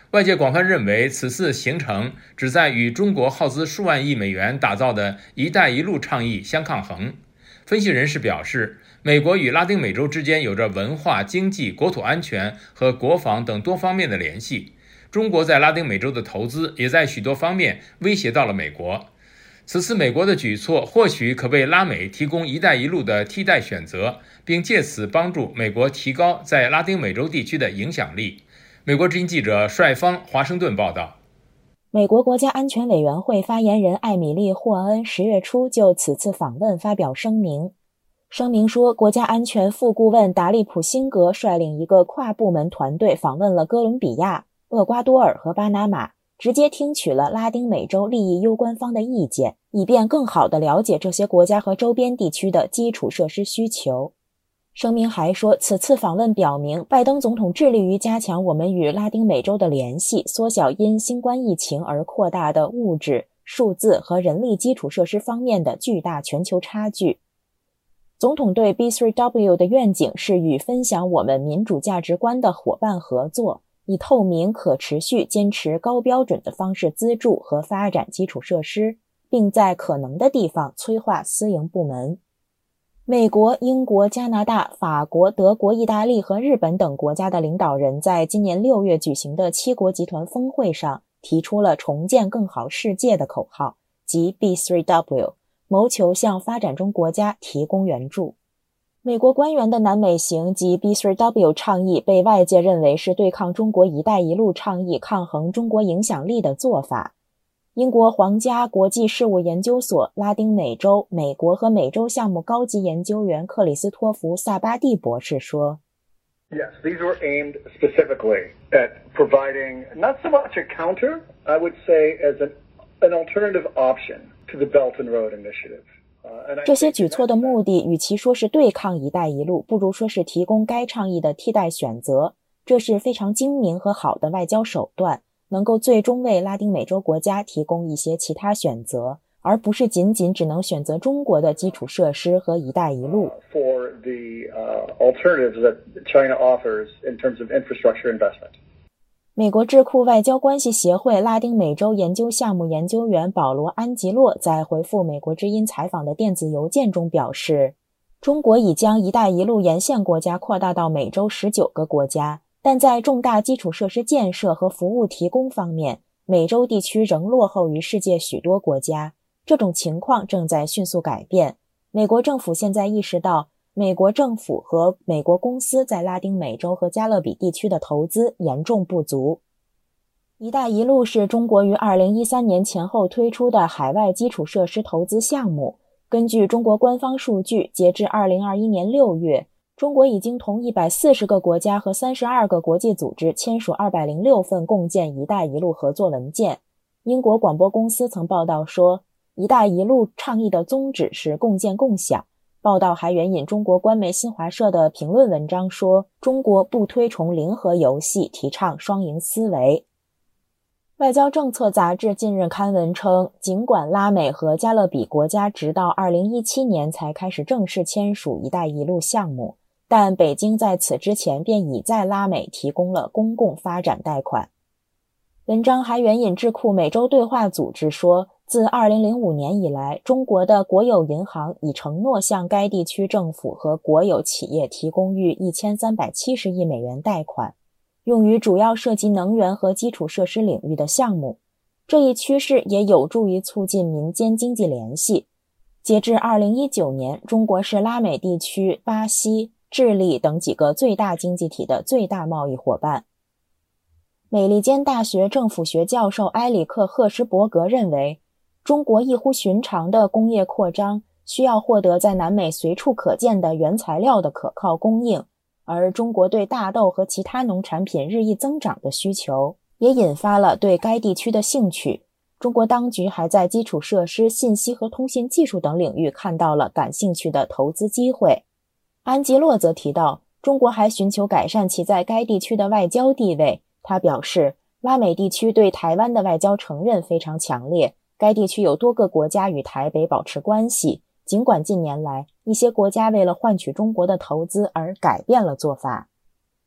外界广泛认为，此次行程旨在与中国耗资数万亿美元打造的一带一路倡议相抗衡。分析人士表示，美国与拉丁美洲之间有着文化、经济、国土安全和国防等多方面的联系。中国在拉丁美洲的投资也在许多方面威胁到了美国。此次美国的举措或许可为拉美提供一带一路的替代选择，并借此帮助美国提高在拉丁美洲地区的影响力。美国之音记者帅芳华盛顿报道。 美国国家安全委员会发言人艾米丽·霍恩十月初就此次访问发表声明。声明说，国家安全副顾问达利普·辛格率领一个跨部门团队访问了哥伦比亚、厄瓜多尔和巴拿马，直接听取了拉丁美洲利益攸关方的意见，以便更好地了解这些国家和周边地区的基础设施需求。声明还说，此次访问表明，拜登总统致力于加强我们与拉丁美洲的联系，缩小因新冠疫情而扩大的物质、数字和人力基础设施方面的巨大全球差距。总统对 B 三 W 的愿景是与分享我们民主价值观的伙伴合作，以透明、可持续、坚持高标准的方式资助和发展基础设施，并在可能的地方催化私营部门。美国、英国、加拿大、法国、德国、意大利和日本等国家的领导人在今年六月举行的七国集团峰会上提出了重建更好世界的口号，即 B 三 W， 谋求向发展中国家提供援助。美国官员的南美行及 B 三 W 倡议被外界认为是对抗中国一带一路倡议、抗衡中国影响力的做法。英国皇家国际事务研究所拉丁美洲、美国和美洲项目高级研究员克里斯托弗·萨巴蒂博士说 Yes, these were aimed specifically at providing not so much a counter, I would say, as an, an alternative option to the Belt and Road Initiative. 这些举措的目的与其说是对抗一带一路，不如说是提供该倡议的替代选择。这是非常精明和好的外交手段，能够最终为拉丁美洲国家提供一些其他选择，而不是仅仅只能选择中国的基础设施和一带一路。 For the uh, alternatives that China offers in terms of infrastructure investment. 美国智库外交关系协会拉丁美洲研究项目研究员保罗·安吉洛在回复美国之音采访的电子邮件中表示，中国已将一带一路沿线国家扩大到美洲十九个国家，但在重大基础设施建设和服务提供方面，美洲地区仍落后于世界许多国家。这种情况正在迅速改变。美国政府现在意识到，美国政府和美国公司在拉丁美洲和加勒比地区的投资严重不足。一带一路是中国于二零一三年前后推出的海外基础设施投资项目。根据中国官方数据，截至二零二一年六月，中国已经同一百四十个国家和三十二个国际组织签署二百零六份共建一带一路合作文件。英国广播公司曾报道说，一带一路倡议的宗旨是共建共享。报道还援引中国官媒新华社的评论文章说，中国不推崇零和游戏，提倡双赢思维。外交政策杂志近日刊文称，尽管拉美和加勒比国家直到二零一七年才开始正式签署一带一路项目，但北京在此之前便已在拉美提供了公共发展贷款。文章还援引智库美洲对话组织说，自二零零五年以来，中国的国有银行已承诺向该地区政府和国有企业提供逾一千三百七十亿美元贷款，用于主要涉及能源和基础设施领域的项目。这一趋势也有助于促进民间经济联系。截至二零一九年，中国是拉美地区、巴西、智利等几个最大经济体的最大贸易伙伴。美利坚大学政府学教授埃里克·赫什伯格认为，中国异乎寻常的工业扩张需要获得在南美随处可见的原材料的可靠供应，而中国对大豆和其他农产品日益增长的需求，也引发了对该地区的兴趣。中国当局还在基础设施、信息和通信技术等领域看到了感兴趣的投资机会。安吉洛则提到，中国还寻求改善其在该地区的外交地位。他表示，拉美地区对台湾的外交承认非常强烈，该地区有多个国家与台北保持关系，尽管近年来一些国家为了换取中国的投资而改变了做法。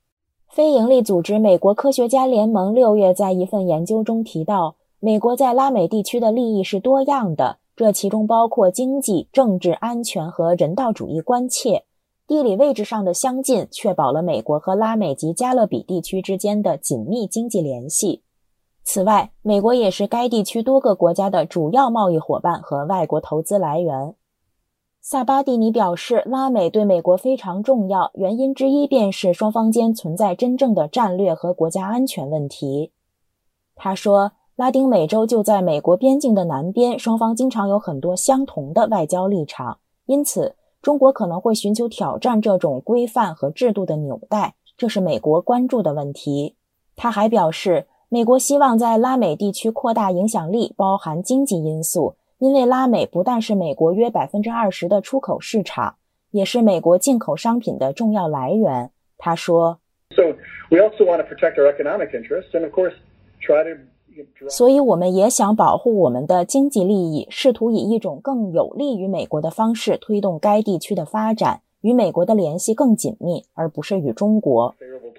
非营利组织美国科学家联盟六月在一份研究中提到，美国在拉美地区的利益是多样的，这其中包括经济、政治、安全和人道主义关切。地理位置上的相近确保了美国和拉美及加勒比地区之间的紧密经济联系。此外，美国也是该地区多个国家的主要贸易伙伴和外国投资来源。萨巴蒂尼表示，拉美对美国非常重要，原因之一便是双方间存在真正的战略和国家安全问题。他说，拉丁美洲就在美国边境的南边，双方经常有很多相同的外交立场，因此中国可能会寻求挑战这种规范和制度的纽带，这是美国关注的问题。他还表示，美国希望在拉美地区扩大影响力，包含经济因素，因为拉美不但是美国约 百分之二十 的出口市场，也是美国进口商品的重要来源。他说， So we also want to protect our economic interests and of course try to 所以我们也想保护我们的经济利益，试图以一种更有利于美国的方式推动该地区的发展，与美国的联系更紧密，而不是与中国。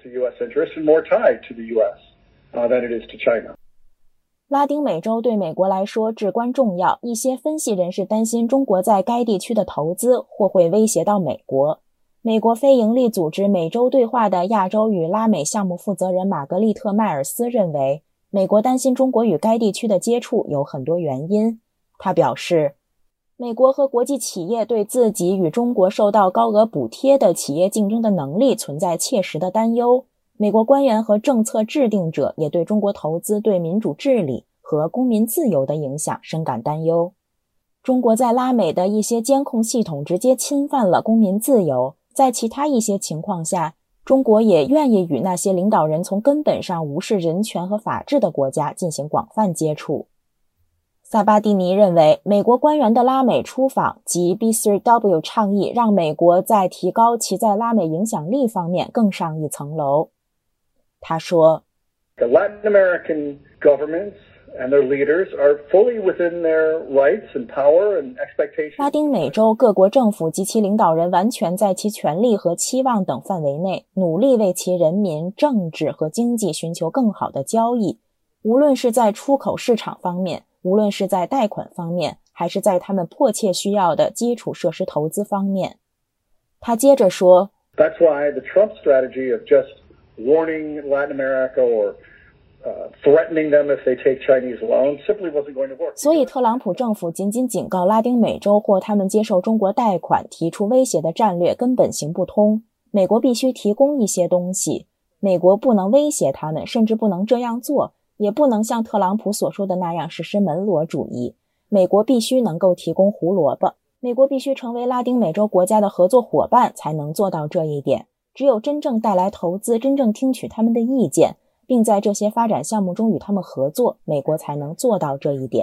拉丁美洲对美国来说至关重要，一些分析人士担心中国在该地区的投资或会威胁到美国。美国非营利组织美洲对话的亚洲与拉美项目负责人玛格丽特·迈尔斯认为，美国担心中国与该地区的接触有很多原因。他表示，美国和国际企业对自己与中国受到高额补贴的企业竞争的能力存在切实的担忧。美国官员和政策制定者也对中国投资对民主治理和公民自由的影响深感担忧。中国在拉美的一些监控系统直接侵犯了公民自由，在其他一些情况下，中国也愿意与那些领导人从根本上无视人权和法治的国家进行广泛接触。萨巴蒂尼认为，美国官员的拉美出访及 B 三 W 倡议让美国在提高其在拉美影响力方面更上一层楼。他说， The Latin American governments and their leaders are fully within their rights and power and expectations. 拉丁美洲各国政府及其领导人完全在其权力和期望等范围内，努力为其人民、政治和经济寻求更好的交易，无论是在出口市场方面，无论是在贷款方面，还是在他们迫切需要的基础设施投资方面。他接着说， That's why the Trump strategy of just warning Latin America or Uh, threatening them if they take Chinese loans simply wasn't going to work. 所以特朗普政府仅仅警告拉丁美洲或他们接受中国贷款提出威胁的战略根本行不通。美国必须提供一些东西，美国不能威胁他们，甚至不能这样做，也不能像特朗普所说的那样实施门罗主义。美国必须能够提供胡萝卜，美国必须成为拉丁美洲国家的合作伙伴才能做到这一点。只有真正带来投资，真正听取他们的意见，并在这些发展项目中与他们合作，美国才能做到这一点。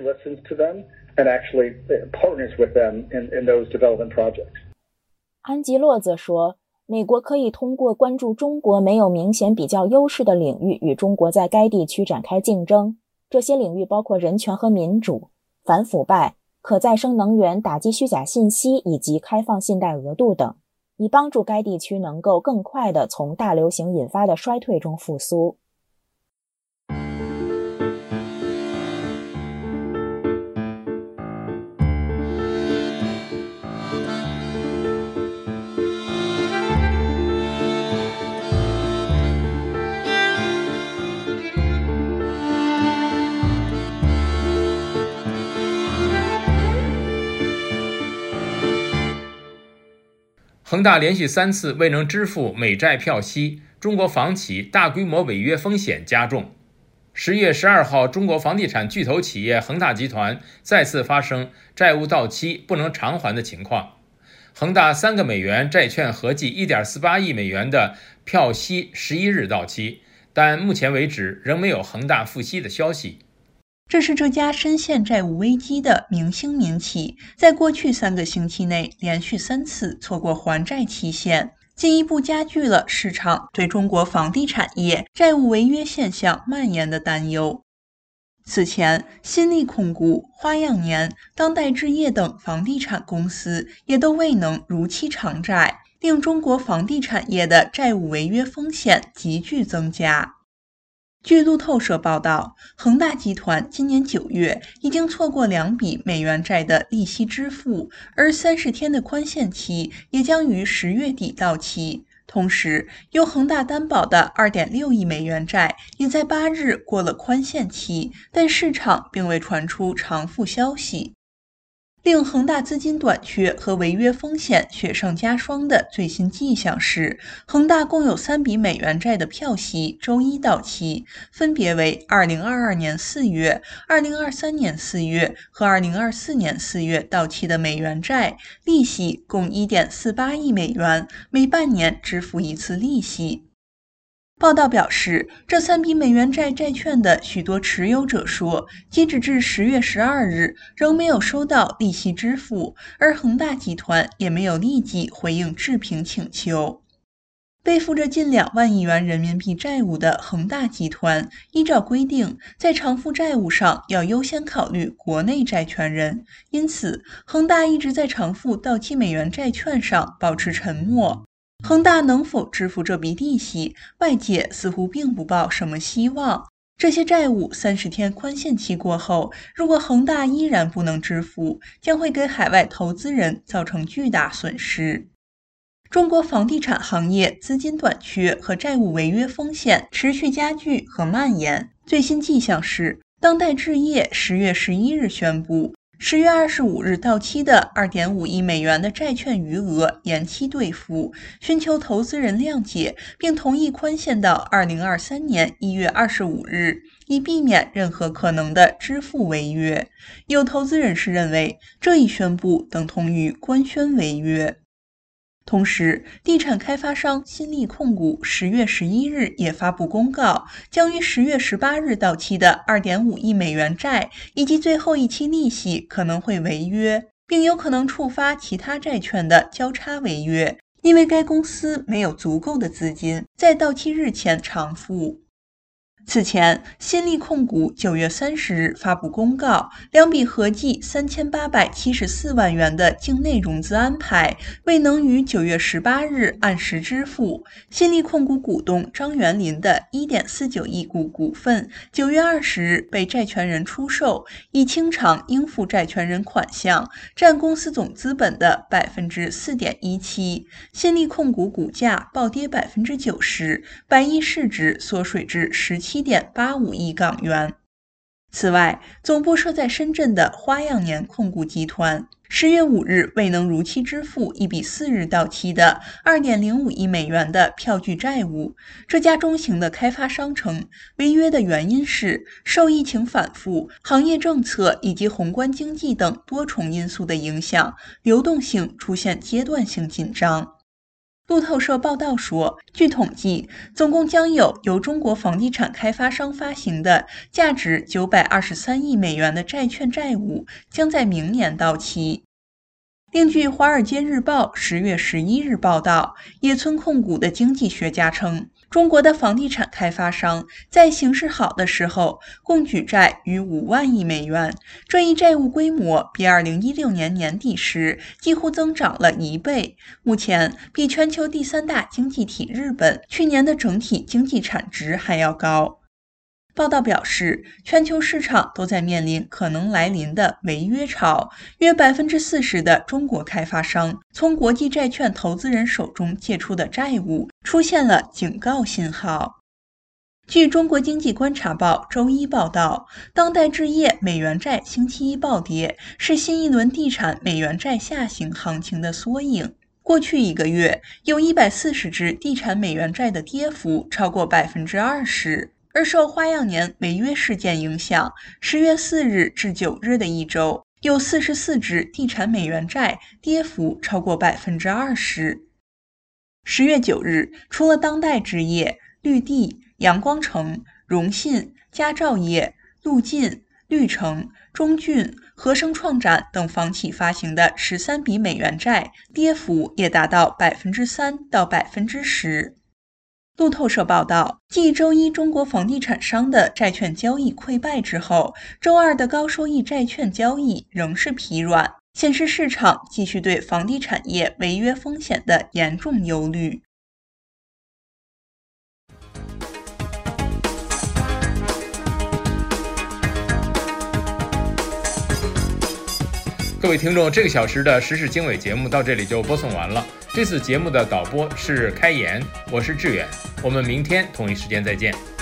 安吉洛则说，美国可以通过关注中国没有明显比较优势的领域与中国在该地区展开竞争，这些领域包括人权和民主、反腐败、可再生能源、打击虚假信息以及开放信贷额度等，以帮助该地区能够更快地从大流行引发的衰退中复苏。 恒大连续三次未能支付美债票息，中国房企大规模违约风险加重。十月十二号，中国房地产巨头企业恒大集团再次发生债务到期不能偿还的情况。恒大三个美元债券合计 一点四八亿美元的票息十一日到期，但目前为止仍没有恒大付息的消息。 这是这家深陷债务危机的明星民企，在过去三个星期内连续三次错过还债期限，进一步加剧了市场对中国房地产业债务违约现象蔓延的担忧。此前，新力控股、花样年、当代置业等房地产公司也都未能如期偿债， 令中国房地产业的债务违约风险急剧增加。据路透社报道，恒大集团今年九月已经错过两笔美元债的利息支付，而三十天的宽限期也将于十月底到期。同时，由恒大担保的 二点六亿美元债也在八日过了宽限期，但市场并未传出偿付消息。令恒大资金短缺和违约风险雪上加霜的最新迹象是，恒大共有三笔美元债的票息周一到期，分别为二零二二年四月、二零二三年四月和二零二四年四月到期的美元债，利息共 一点四八亿美元，每半年支付一次利息。报道表示，这三笔美元债债券的许多持有者说，截止至十月十二日仍没有收到利息支付，而恒大集团也没有立即回应置评请求。背负着近两万亿元人民币债务的恒大集团，依照规定，在偿付债务上要优先考虑国内债权人，因此，恒大一直在偿付到期美元债券上保持沉默。恒大能否支付这笔利息，外界似乎并不抱什么希望。这些债务三十天宽限期过后，如果恒大依然不能支付，将会给海外投资人造成巨大损失。中国房地产行业资金短缺和债务违约风险持续加剧和蔓延。最新迹象是，当代置业十月十一日宣布，十月二十五日到期的 二点五亿美元的债券余额延期兑付，寻求投资人谅解，并同意宽限到二零二三年一月二十五日，以避免任何可能的支付违约。有投资人士认为，这一宣布等同于官宣违约。同时，地产开发商新力控股十月十一日也发布公告，将于十月十八日到期的 二点五亿美元债以及最后一期利息可能会违约，并有可能触发其他债券的交叉违约，因为该公司没有足够的资金在到期日前偿付。此前，新力控股九月三十日发布公告，两笔合计三千八百七十四万元的境内融资安排未能于九月十八日按时支付。新力控股股东张元林的 一点四九亿股股份九月二十日被债权人出售，以清偿应付债权人款项，占公司总资本的 百分之四点一七。新力控股股价暴跌 百分之九十， 百亿市值缩水至十七点八五亿港元。此外，总部设在深圳的花样年控股集团十月五日未能如期支付一笔四日到期的 二点零五亿美元的票据债务。这家中型的开发商称，违约的原因是受疫情反复、行业政策以及宏观经济等多重因素的影响，流动性出现阶段性紧张。路透社报道说，据统计，总共将有由中国房地产开发商发行的价值九百二十三亿美元的债券债务将在明年到期。另据《华尔街日报》十月十一日报道，野村控股的经济学家称，中国的房地产开发商在形势好的时候共举债逾五万亿美元，这一债务规模比二零一六年年底时几乎增长了一倍，目前比全球第三大经济体日本去年的整体经济产值还要高。报道表示，全球市场都在面临可能来临的违约潮，约 百分之四十 的中国开发商从国际债券投资人手中借出的债务出现了警告信号。据中国经济观察报周一报道，当代置业美元债星期一暴跌，是新一轮地产美元债下行行情的缩影。过去一个月，有一百四十只地产美元债的跌幅超过 百分之二十。而受花样年违约事件影响，十月四日至九日的一周，有四十四只地产美元债跌幅超过 百分之二十。十月九日，除了当代置业、绿地、阳光城、融信、佳兆业、陆晋、绿城、中骏、和生创展等房企发行的十三笔美元债，跌幅也达到 百分之三 到 百分之十。路透社报道，继周一中国房地产商的债券交易溃败之后，周二的高收益债券交易仍是疲软。 现实市场继续对房地产业违约风险的严重忧虑。 各位听众，这个小时的时事经纬节目到这里就播送完了。这次节目的导播是开言，我是志远，我们明天同一时间再见。